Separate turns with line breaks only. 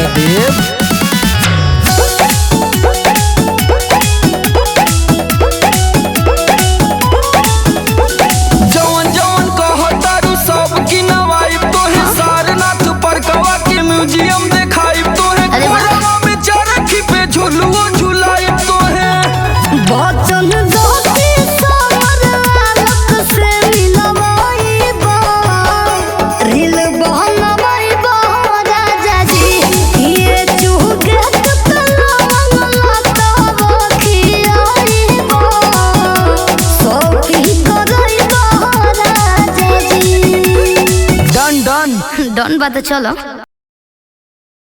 देव।
जवन जवन कहतारू सब की नवाई तोहे सारनाथ पर कवा के म्यूजियम देखाई तोहे कोरवा में चरखी पे झुलुओ झुलाई तोहे
बचन दोती समर आलोक से मिलवाई बा रील बनवाई बा राजा जी ये चुके तलवा तब खियाई बा सोफी करई बा राजा जी।
डन डन
डन बात चलो।